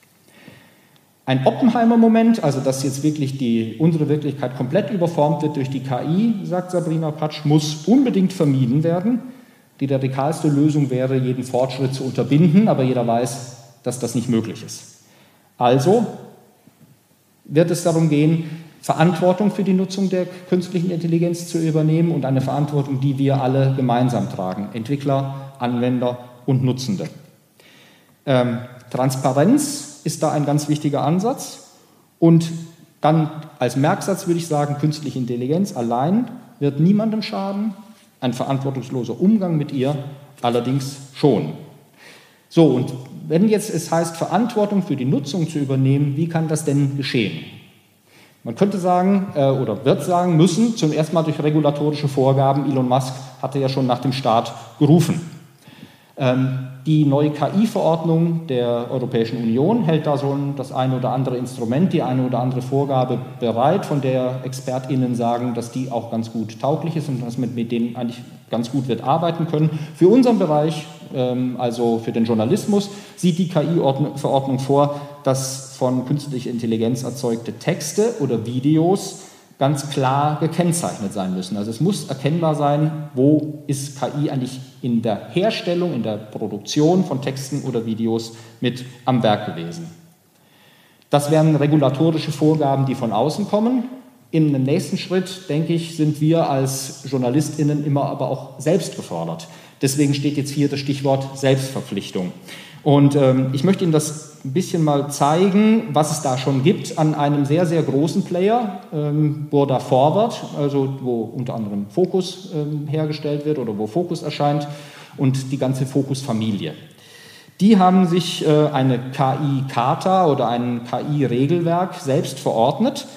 Speaker 3: Ein Oppenheimer-Moment, also dass jetzt wirklich unsere Wirklichkeit komplett überformt wird durch die KI, sagt Sabrina Patsch, muss unbedingt vermieden werden. Die radikalste Lösung wäre, jeden Fortschritt zu unterbinden, aber jeder weiß, dass das nicht möglich ist. Also wird es darum gehen, Verantwortung für die Nutzung der künstlichen Intelligenz zu übernehmen und eine Verantwortung, die wir alle gemeinsam tragen, Entwickler, Anwender und Nutzende. Transparenz ist da ein ganz wichtiger Ansatz und dann als Merksatz würde ich sagen, künstliche Intelligenz allein wird niemandem schaden, ein verantwortungsloser Umgang mit ihr allerdings schon. So, und wenn jetzt es heißt, Verantwortung für die Nutzung zu übernehmen, wie kann das denn geschehen? Man könnte sagen oder wird sagen müssen, zum ersten Mal durch regulatorische Vorgaben. Elon Musk hatte ja schon nach dem Start gerufen. Die neue KI-Verordnung der Europäischen Union hält da so das eine oder andere Instrument, die eine oder andere Vorgabe bereit, von der ExpertInnen sagen, dass die auch ganz gut tauglich ist und dass man mit denen eigentlich ganz gut wird arbeiten können. Für unseren Bereich, also für den Journalismus, sieht die KI-Verordnung vor, dass von künstlicher Intelligenz erzeugte Texte oder Videos ganz klar gekennzeichnet sein müssen. Also es muss erkennbar sein, wo ist KI eigentlich in der Herstellung, in der Produktion von Texten oder Videos mit am Werk gewesen. Das wären regulatorische Vorgaben, die von außen kommen. In dem nächsten Schritt, denke ich, sind wir als JournalistInnen immer aber auch selbst gefordert. Deswegen steht jetzt hier das Stichwort Selbstverpflichtung. Und ich möchte Ihnen das ein bisschen mal zeigen, was es da schon gibt an einem sehr, sehr großen Player, Burda Forward, also wo unter anderem Focus hergestellt wird oder wo Focus erscheint und die ganze Focus-Familie. Die haben sich eine KI-Charta oder ein KI-Regelwerk selbst verordnet,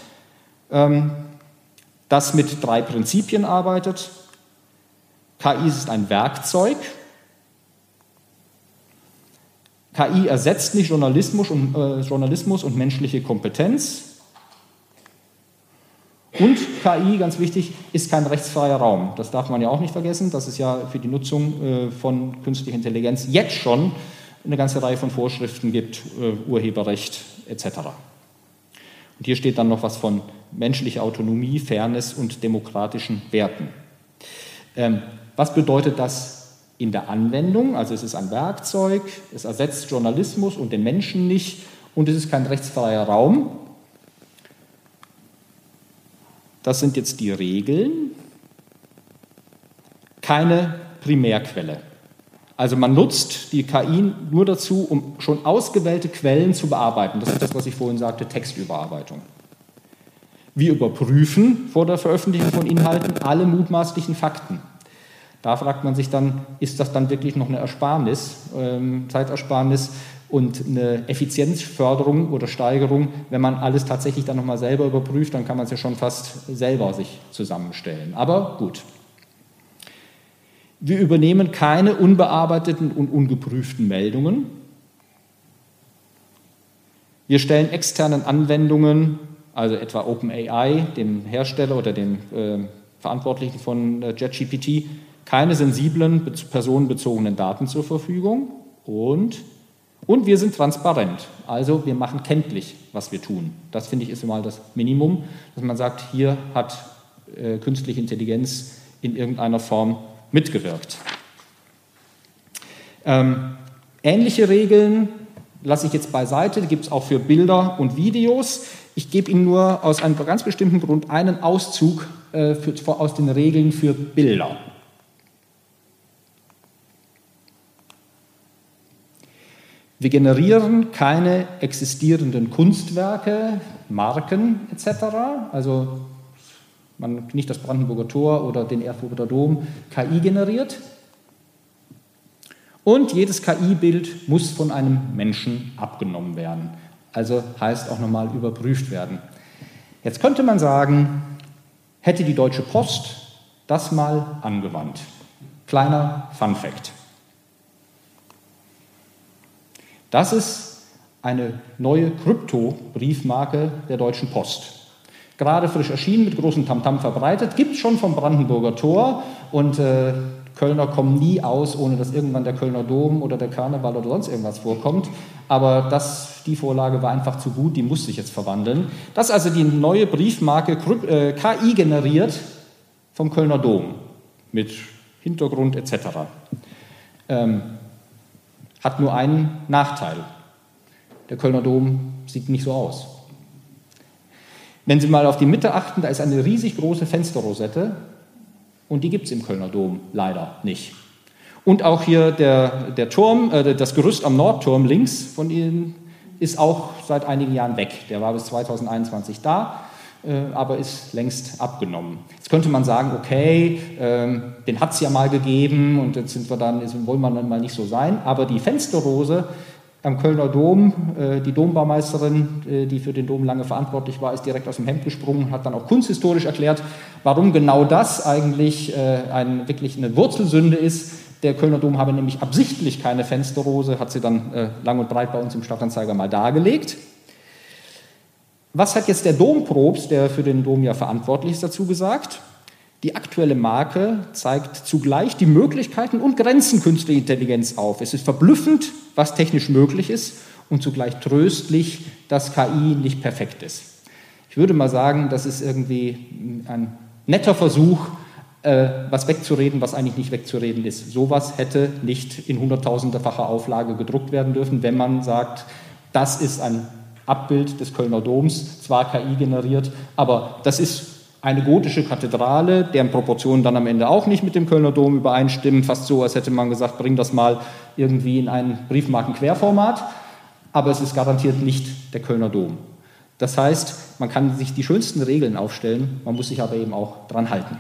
Speaker 3: das mit 3 Prinzipien arbeitet. KI ist ein Werkzeug. KI ersetzt nicht Journalismus und menschliche Kompetenz. Und KI, ganz wichtig, ist kein rechtsfreier Raum. Das darf man ja auch nicht vergessen. Das ist ja für die Nutzung von künstlicher Intelligenz jetzt schon eine ganze Reihe von Vorschriften gibt, Urheberrecht etc. Und hier steht dann noch was von menschlicher Autonomie, Fairness und demokratischen Werten. Was bedeutet das in der Anwendung? Also es ist ein Werkzeug, es ersetzt Journalismus und den Menschen nicht und es ist kein rechtsfreier Raum. Das sind jetzt die Regeln. Keine Primärquelle. Also man nutzt die KI nur dazu, um schon ausgewählte Quellen zu bearbeiten. Das ist das, was ich vorhin sagte, Textüberarbeitung. Wir überprüfen vor der Veröffentlichung von Inhalten alle mutmaßlichen Fakten. Da fragt man sich dann, ist das dann wirklich noch eine Ersparnis, Zeitersparnis und eine Effizienzförderung oder Steigerung, wenn man alles tatsächlich dann nochmal selber überprüft, dann kann man es ja schon fast selber sich zusammenstellen. Aber gut. Wir übernehmen keine unbearbeiteten und ungeprüften Meldungen. Wir stellen externen Anwendungen, also etwa OpenAI, dem Hersteller oder dem Verantwortlichen von ChatGPT, keine sensiblen, personenbezogenen Daten zur Verfügung und wir sind transparent. Also wir machen kenntlich, was wir tun. Das, finde ich, ist mal das Minimum, dass man sagt, hier hat künstliche Intelligenz in irgendeiner Form mitgewirkt. Ähnliche Regeln lasse ich jetzt beiseite, die gibt es auch für Bilder und Videos. Ich gebe Ihnen nur aus einem ganz bestimmten Grund einen Auszug aus den Regeln für Bilder. Wir generieren keine existierenden Kunstwerke, Marken etc. Also nicht das Brandenburger Tor oder den Erfurter Dom KI generiert. Und jedes KI-Bild muss von einem Menschen abgenommen werden. Also heißt auch nochmal überprüft werden. Jetzt könnte man sagen, hätte die Deutsche Post das mal angewandt. Kleiner Fun-Fact. Das ist eine neue Krypto-Briefmarke der Deutschen Post. Gerade frisch erschienen, mit großem Tamtam verbreitet, gibt es schon vom Brandenburger Tor und Kölner kommen nie aus, ohne dass irgendwann der Kölner Dom oder der Karneval oder sonst irgendwas vorkommt. Aber die Vorlage war einfach zu gut, die muss sich jetzt verwandeln. Das ist also die neue Briefmarke, KI generiert vom Kölner Dom mit Hintergrund etc. Hat nur einen Nachteil. Der Kölner Dom sieht nicht so aus. Wenn Sie mal auf die Mitte achten, da ist eine riesig große Fensterrosette und die gibt es im Kölner Dom leider nicht. Und auch hier der Turm, das Gerüst am Nordturm links von Ihnen ist auch seit einigen Jahren weg. Der war bis 2021 da, aber ist längst abgenommen. Jetzt könnte man sagen, okay, den hat es ja mal gegeben und jetzt wollen wir dann mal nicht so sein. Aber die Fensterrose am Kölner Dom, die Dombaumeisterin, die für den Dom lange verantwortlich war, ist direkt aus dem Hemd gesprungen und hat dann auch kunsthistorisch erklärt, warum genau das eigentlich wirklich eine Wurzelsünde ist. Der Kölner Dom habe nämlich absichtlich keine Fensterrose, hat sie dann lang und breit bei uns im Stadtanzeiger mal dargelegt. Was hat jetzt der Dompropst, der für den Dom ja verantwortlich ist, dazu gesagt? Die aktuelle Marke zeigt zugleich die Möglichkeiten und Grenzen künstlicher Intelligenz auf. Es ist verblüffend, was technisch möglich ist und zugleich tröstlich, dass KI nicht perfekt ist. Ich würde mal sagen, das ist irgendwie ein netter Versuch, was wegzureden, was eigentlich nicht wegzureden ist. Sowas hätte nicht in 100.000-facher Auflage gedruckt werden dürfen, wenn man sagt, das ist ein Abbild des Kölner Doms, zwar KI generiert, aber das ist eine gotische Kathedrale, deren Proportionen dann am Ende auch nicht mit dem Kölner Dom übereinstimmen, fast so, als hätte man gesagt, bring das mal irgendwie in ein Briefmarken-Querformat, aber es ist garantiert nicht der Kölner Dom. Das heißt, man kann sich die schönsten Regeln aufstellen, man muss sich aber eben auch dran halten.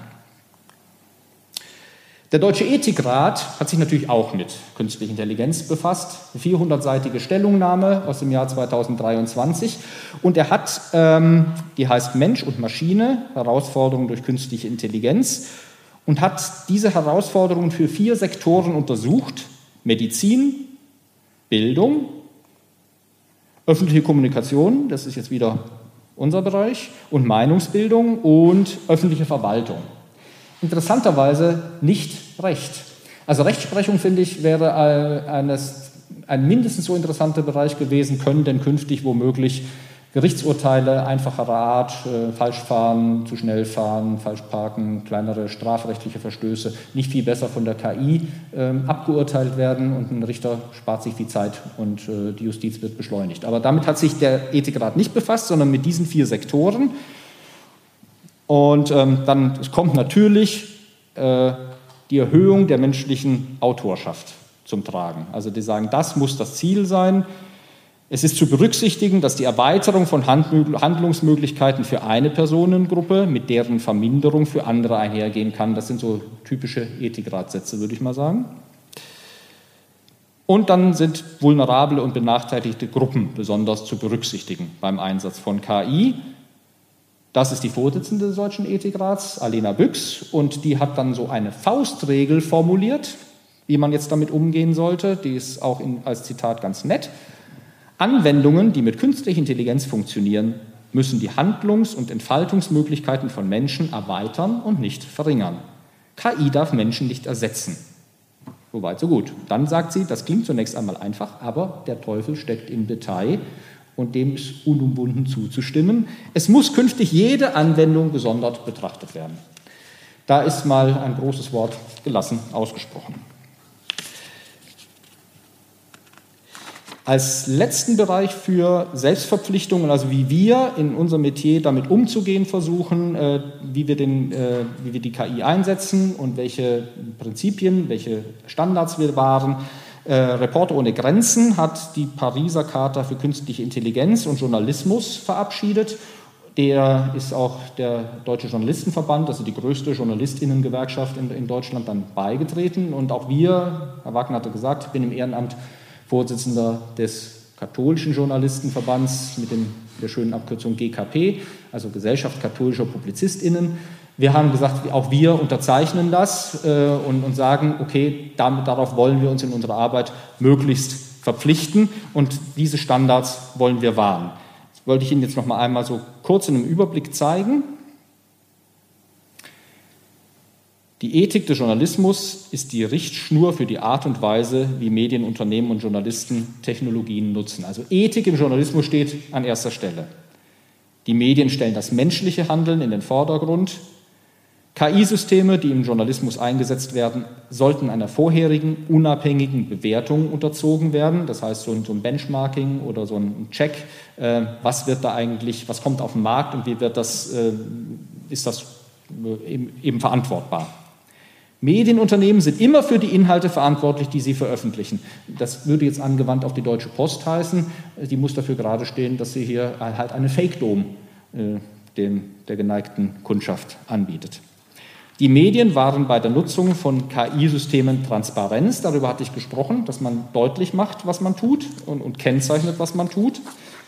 Speaker 3: Der Deutsche Ethikrat hat sich natürlich auch mit künstlicher Intelligenz befasst. Eine 400-seitige Stellungnahme aus dem Jahr 2023. Und er hat, die heißt Mensch und Maschine, Herausforderungen durch künstliche Intelligenz, und hat diese Herausforderungen für 4 Sektoren untersucht. Medizin, Bildung, öffentliche Kommunikation, das ist jetzt wieder unser Bereich, und Meinungsbildung und öffentliche Verwaltung. Interessanterweise nicht Recht. Also Rechtsprechung, finde ich, wäre ein mindestens so interessanter Bereich gewesen, können denn künftig womöglich Gerichtsurteile einfacherer Art, falsch fahren, zu schnell fahren, falsch parken, kleinere strafrechtliche Verstöße nicht viel besser von der KI abgeurteilt werden und ein Richter spart sich viel Zeit und die Justiz wird beschleunigt. Aber damit hat sich der Ethikrat nicht befasst, sondern mit diesen 4 Sektoren. Und dann kommt natürlich die Erhöhung der menschlichen Autorschaft zum Tragen. Also die sagen, das muss das Ziel sein. Es ist zu berücksichtigen, dass die Erweiterung von Handlungsmöglichkeiten für eine Personengruppe mit deren Verminderung für andere einhergehen kann. Das sind so typische Ethikratsätze, würde ich mal sagen. Und dann sind vulnerable und benachteiligte Gruppen besonders zu berücksichtigen beim Einsatz von KI. Das ist die Vorsitzende des Deutschen Ethikrats, Alena Büchs, und die hat dann so eine Faustregel formuliert, wie man jetzt damit umgehen sollte. Die ist auch als Zitat ganz nett. Anwendungen, die mit künstlicher Intelligenz funktionieren, müssen die Handlungs- und Entfaltungsmöglichkeiten von Menschen erweitern und nicht verringern. KI darf Menschen nicht ersetzen. Soweit, so gut. Dann sagt sie, das klingt zunächst einmal einfach, aber der Teufel steckt im Detail und dem ist unumwunden zuzustimmen. Es muss künftig jede Anwendung gesondert betrachtet werden. Da ist mal ein großes Wort gelassen ausgesprochen. Als letzten Bereich für Selbstverpflichtungen, also wie wir in unserem Metier damit umzugehen versuchen, wie wir die KI einsetzen und welche Prinzipien, welche Standards wir wahren. Reporter ohne Grenzen hat die Pariser Charta für künstliche Intelligenz und Journalismus verabschiedet. Der ist auch der Deutsche Journalistenverband, also die größte JournalistInnen-Gewerkschaft in Deutschland, dann beigetreten. Und auch wir, Herr Wagner hatte gesagt, ich bin im Ehrenamt Vorsitzender des katholischen Journalistenverbands mit der schönen Abkürzung GKP, also Gesellschaft katholischer PublizistInnen. Wir haben gesagt, auch wir unterzeichnen das und sagen, okay, darauf wollen wir uns in unserer Arbeit möglichst verpflichten und diese Standards wollen wir wahren. Das wollte ich Ihnen jetzt noch mal einmal so kurz in einem Überblick zeigen. Die Ethik des Journalismus ist die Richtschnur für die Art und Weise, wie Medienunternehmen und Journalisten Technologien nutzen. Also Ethik im Journalismus steht an erster Stelle. Die Medien stellen das menschliche Handeln in den Vordergrund. KI-Systeme, die im Journalismus eingesetzt werden, sollten einer vorherigen, unabhängigen Bewertung unterzogen werden. Das heißt, so ein Benchmarking oder so ein Check, was kommt auf den Markt und ist das eben verantwortbar. Medienunternehmen sind immer für die Inhalte verantwortlich, die sie veröffentlichen. Das würde jetzt angewandt auf die Deutsche Post heißen. Die muss dafür gerade stehen, dass sie hier halt eine Fake-Dom der geneigten Kundschaft anbietet. Die Medien waren bei der Nutzung von KI-Systemen Transparenz. Darüber hatte ich gesprochen, dass man deutlich macht, was man tut und kennzeichnet, was man tut.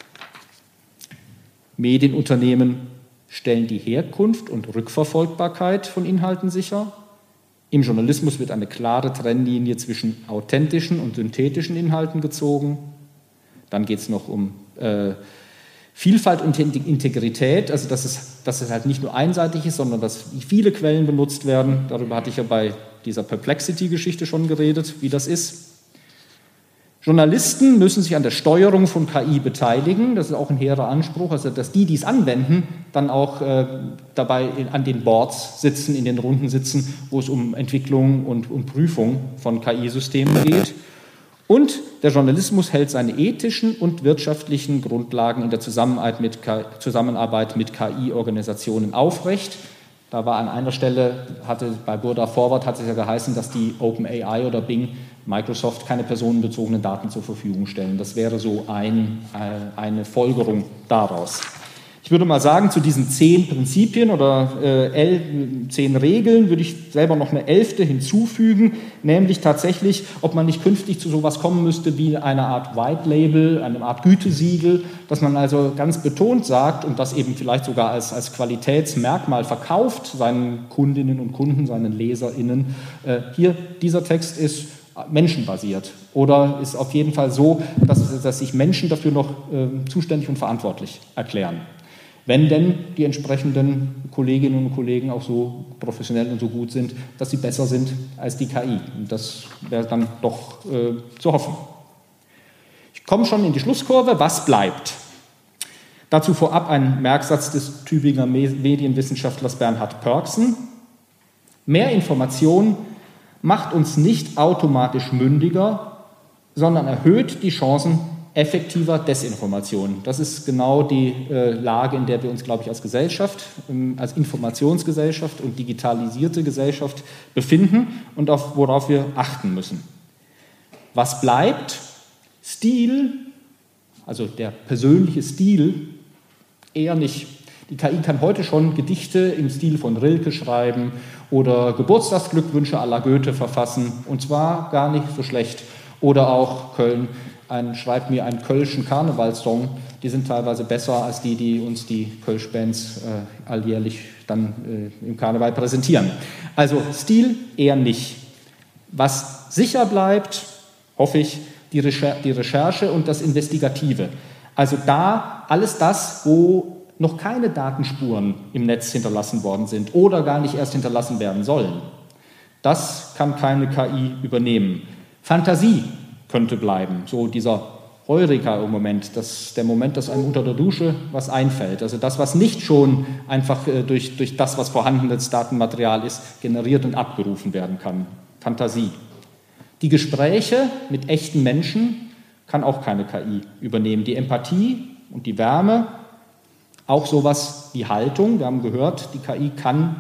Speaker 3: Medienunternehmen stellen die Herkunft und Rückverfolgbarkeit von Inhalten sicher. Im Journalismus wird eine klare Trennlinie zwischen authentischen und synthetischen Inhalten gezogen. Dann geht es noch um Vielfalt und Integrität, also dass es halt nicht nur einseitig ist, sondern dass viele Quellen benutzt werden. Darüber hatte ich ja bei dieser Perplexity-Geschichte schon geredet, wie das ist. Journalisten müssen sich an der Steuerung von KI beteiligen. Das ist auch ein hehrer Anspruch, also dass die es anwenden, dann auch dabei an den Boards sitzen, in den Runden sitzen, wo es um Entwicklung und um Prüfung von KI-Systemen geht. Und der Journalismus hält seine ethischen und wirtschaftlichen Grundlagen in der Zusammenarbeit mit KI-Organisationen aufrecht. Da war an einer Stelle, bei Burda Forward hat es ja geheißen, dass die OpenAI oder Bing Microsoft keine personenbezogenen Daten zur Verfügung stellen. Das wäre so eine Folgerung daraus. Ich würde mal sagen, zu diesen 10 Prinzipien oder 10 Regeln würde ich selber noch eine 11. hinzufügen, nämlich tatsächlich, ob man nicht künftig zu sowas kommen müsste wie eine Art White Label, eine Art Gütesiegel, dass man also ganz betont sagt und das eben vielleicht sogar als Qualitätsmerkmal verkauft, seinen Kundinnen und Kunden, seinen LeserInnen, hier, dieser Text ist menschenbasiert oder ist auf jeden Fall so, dass sich Menschen dafür noch zuständig und verantwortlich erklären. Wenn denn die entsprechenden Kolleginnen und Kollegen auch so professionell und so gut sind, dass sie besser sind als die KI. Und das wäre dann doch zu hoffen. Ich komme schon in die Schlusskurve. Was bleibt? Dazu vorab ein Merksatz des Tübinger Medienwissenschaftlers Bernhard Pörksen. Mehr Information macht uns nicht automatisch mündiger, sondern erhöht die Chancen effektiver Desinformation. Das ist genau die Lage, in der wir uns, glaube ich, als Gesellschaft, als Informationsgesellschaft und digitalisierte Gesellschaft befinden und worauf wir achten müssen. Was bleibt? Stil, also der persönliche Stil, eher nicht. Die KI kann heute schon Gedichte im Stil von Rilke schreiben oder Geburtstagsglückwünsche à la Goethe verfassen, und zwar gar nicht so schlecht. Oder auch Köln schreibt mir einen kölschen Karnevalssong, die sind teilweise besser als die uns die Kölsch-Bands alljährlich dann im Karneval präsentieren. Also Stil eher nicht. Was sicher bleibt, hoffe ich, die Recherche und das Investigative. Also da alles das, wo noch keine Datenspuren im Netz hinterlassen worden sind oder gar nicht erst hinterlassen werden sollen. Das kann keine KI übernehmen. Fantasie könnte bleiben, so dieser Heureka-Moment, der Moment, dass einem unter der Dusche was einfällt. Also das, was nicht schon einfach durch das, was vorhandenes Datenmaterial ist, generiert und abgerufen werden kann. Fantasie. Die Gespräche mit echten Menschen kann auch keine KI übernehmen. Die Empathie und die Wärme, auch sowas wie Haltung. Wir haben gehört, die KI kann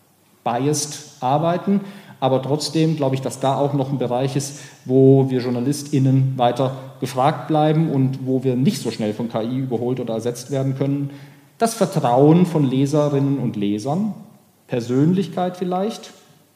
Speaker 3: biased arbeiten, aber trotzdem glaube ich, dass da auch noch ein Bereich ist, wo wir JournalistInnen weiter gefragt bleiben und wo wir nicht so schnell von KI überholt oder ersetzt werden können. Das Vertrauen von Leserinnen und Lesern, Persönlichkeit vielleicht.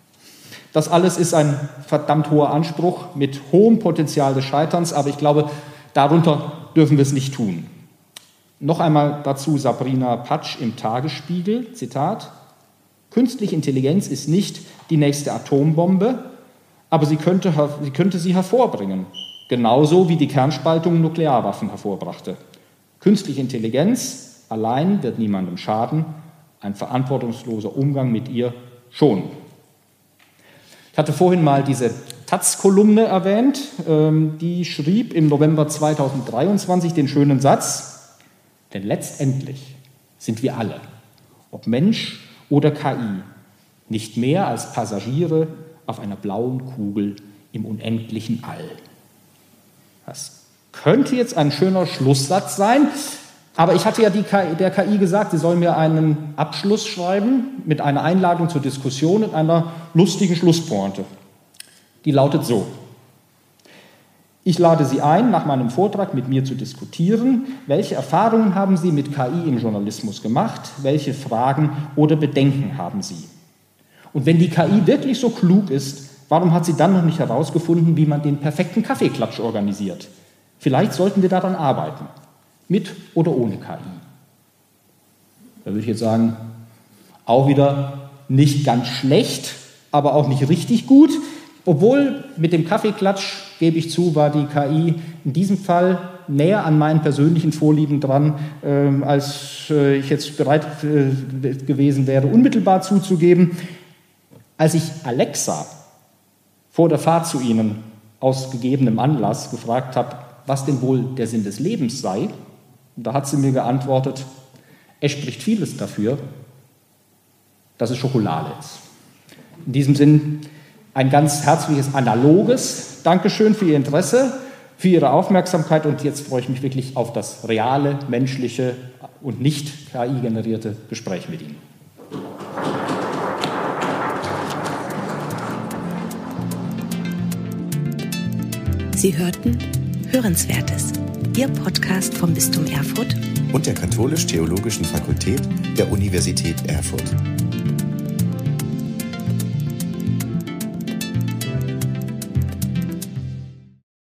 Speaker 3: Das alles ist ein verdammt hoher Anspruch mit hohem Potenzial des Scheiterns, aber ich glaube, darunter dürfen wir es nicht tun. Noch einmal dazu Sabrina Patsch im Tagesspiegel, Zitat: Künstliche Intelligenz ist nicht die nächste Atombombe, aber sie könnte sie hervorbringen, genauso wie die Kernspaltung Nuklearwaffen hervorbrachte. Künstliche Intelligenz allein wird niemandem schaden, ein verantwortungsloser Umgang mit ihr schon. Ich hatte vorhin mal diese Taz-Kolumne erwähnt, die schrieb im November 2023 den schönen Satz: Denn letztendlich sind wir alle, ob Mensch oder KI, nicht mehr als Passagiere auf einer blauen Kugel im unendlichen All. Das könnte jetzt ein schöner Schlusssatz sein, aber ich hatte ja der KI gesagt, sie soll mir einen Abschluss schreiben mit einer Einladung zur Diskussion und einer lustigen Schlusspointe. Die lautet so: Ich lade Sie ein, nach meinem Vortrag mit mir zu diskutieren. Welche Erfahrungen haben Sie mit KI im Journalismus gemacht? Welche Fragen oder Bedenken haben Sie? Und wenn die KI wirklich so klug ist, warum hat sie dann noch nicht herausgefunden, wie man den perfekten Kaffeeklatsch organisiert? Vielleicht sollten wir daran arbeiten, mit oder ohne KI. Da würde ich jetzt sagen, auch wieder nicht ganz schlecht, aber auch nicht richtig gut. Obwohl mit dem Kaffeeklatsch, gebe ich zu, war die KI in diesem Fall näher an meinen persönlichen Vorlieben dran, als ich jetzt bereit gewesen wäre, unmittelbar zuzugeben. Als ich Alexa vor der Fahrt zu Ihnen aus gegebenem Anlass gefragt habe, was denn wohl der Sinn des Lebens sei, da hat sie mir geantwortet: Es spricht vieles dafür, dass es Schokolade ist. In diesem Sinn ein ganz herzliches analoges Dankeschön für Ihr Interesse, für Ihre Aufmerksamkeit, und jetzt freue ich mich wirklich auf das reale, menschliche und nicht KI-generierte Gespräch mit Ihnen.
Speaker 1: Sie hörten Hörenswertes, Ihr Podcast vom Bistum Erfurt
Speaker 2: und der Katholisch-Theologischen Fakultät der Universität Erfurt.